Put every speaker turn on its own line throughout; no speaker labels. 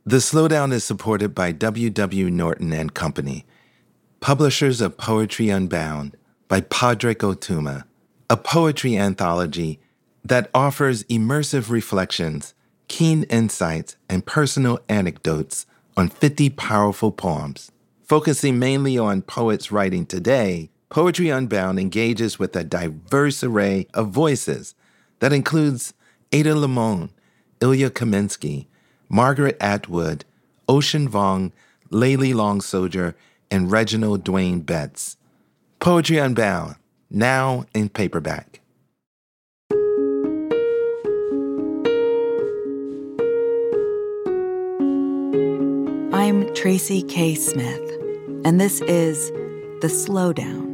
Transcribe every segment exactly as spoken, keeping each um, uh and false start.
The Slowdown is supported by W W. Norton and Company, publishers of Poetry Unbound by Padraig Ó Tuama, a poetry anthology that offers immersive reflections, keen insights, and personal anecdotes on fifty powerful poems. Focusing mainly on poets writing today, Poetry Unbound engages with a diverse array of voices that includes Ada Limon, Ilya Kaminsky, Margaret Atwood, Ocean Vuong, Layli Long Soldier, and Reginald Dwayne Betts. Poetry Unbound, now in paperback.
I'm Tracy K. Smith, and this is The Slowdown.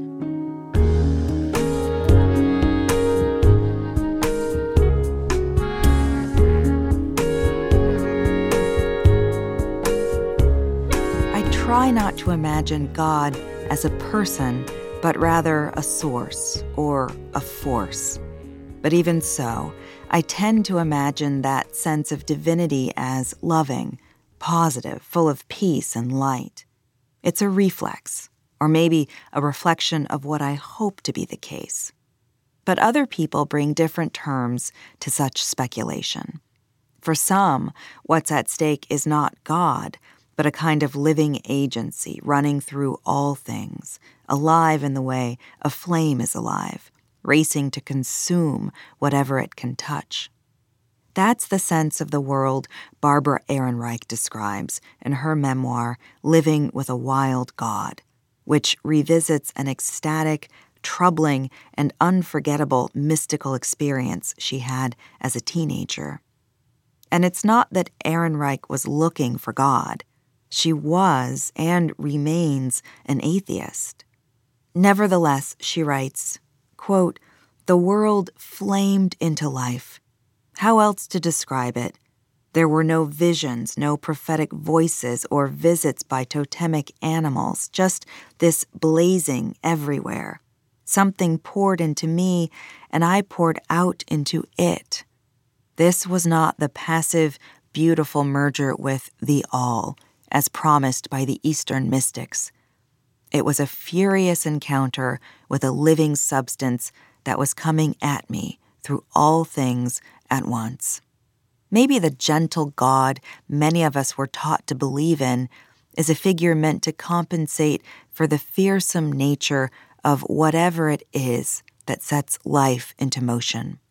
I try not to imagine God as a person, but rather a source or a force. But even so, I tend to imagine that sense of divinity as loving, positive, full of peace and light. It's a reflex, or maybe a reflection of what I hope to be the case. But other people bring different terms to such speculation. For some, what's at stake is not God, but a kind of living agency running through all things, alive in the way a flame is alive, racing to consume whatever it can touch. That's the sense of the world Barbara Ehrenreich describes in her memoir, Living with a Wild God, which revisits an ecstatic, troubling, and unforgettable mystical experience she had as a teenager. And it's not that Ehrenreich was looking for God. She was and remains an atheist. Nevertheless, she writes, quote, "The world flamed into life. How else to describe it? There were no visions, no prophetic voices or visits by totemic animals, just this blazing everywhere. Something poured into me, and I poured out into it. This was not the passive, beautiful merger with the all, as promised by the Eastern mystics. It was a furious encounter with a living substance that was coming at me through all things at once. Maybe the gentle God many of us were taught to believe in is a figure meant to compensate for the fearsome nature of whatever it is that sets life into motion.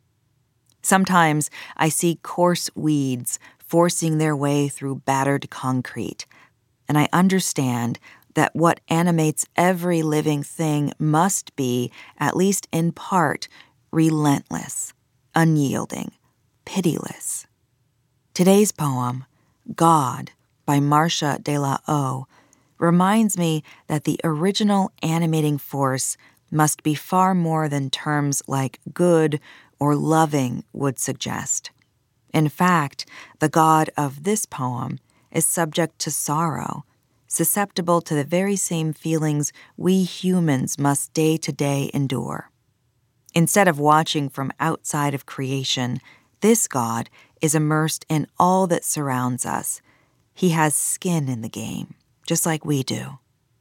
Sometimes I see coarse weeds forcing their way through battered concrete, and I understand that what animates every living thing must be, at least in part, relentless, unyielding, pitiless. Today's poem, God, by Marcia de la O, reminds me that the original animating force must be far more than terms like good or loving would suggest. In fact, the God of this poem is subject to sorrow, susceptible to the very same feelings we humans must day to day endure. Instead of watching from outside of creation, this God is immersed in all that surrounds us. He has skin in the game, just like we do.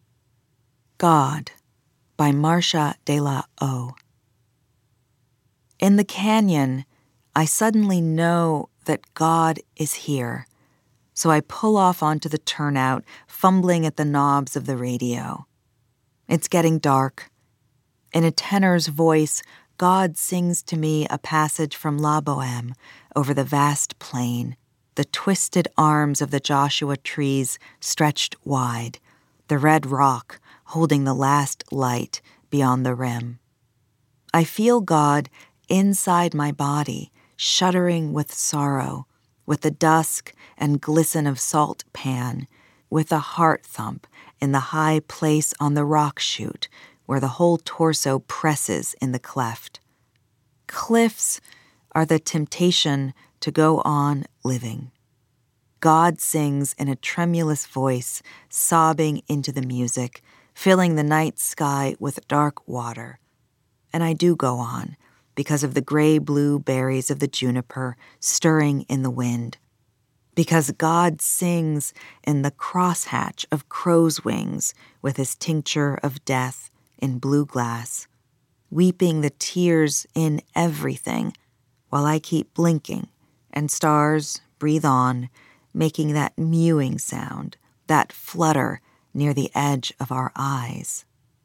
God, by Marcia de la O. In the canyon, I suddenly know that God is here, so I pull off onto the turnout, fumbling at the knobs of the radio. It's getting dark. In a tenor's voice, God sings to me a passage from La Bohème over the vast plain, the twisted arms of the Joshua trees stretched wide, the red rock holding the last light beyond the rim. I feel God inside my body, shuddering with sorrow, with the dusk and glisten of salt pan, with a heart thump in the high place on the rock chute where the whole torso presses in the cleft. Cliffs are the temptation to go on living. God sings in a tremulous voice, sobbing into the music, filling the night sky with dark water. And I do go on, because of the gray-blue berries of the juniper stirring in the wind, because God sings in the crosshatch of crow's wings with his tincture of death in blue glass, weeping the tears in everything while I keep blinking and stars breathe on, making that mewing sound, that flutter near the edge of our eyes.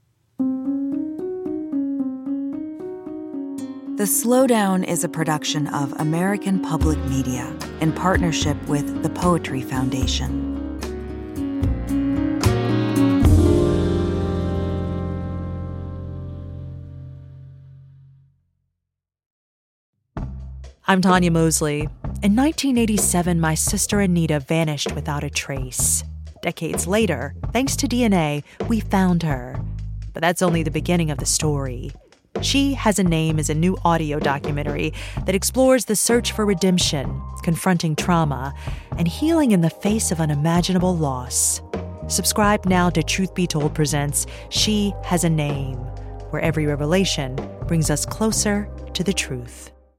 The Slowdown is a production of American Public Media in partnership with the Poetry Foundation.
I'm Tanya Mosley. In nineteen eighty-seven, my sister Anita vanished without a trace. Decades later, thanks to D N A, we found her. But that's only the beginning of the story. She Has a Name is a new audio documentary that explores the search for redemption, confronting trauma, and healing in the face of unimaginable loss. Subscribe now to Truth Be Told presents She Has a Name, where every revelation brings us closer to the truth.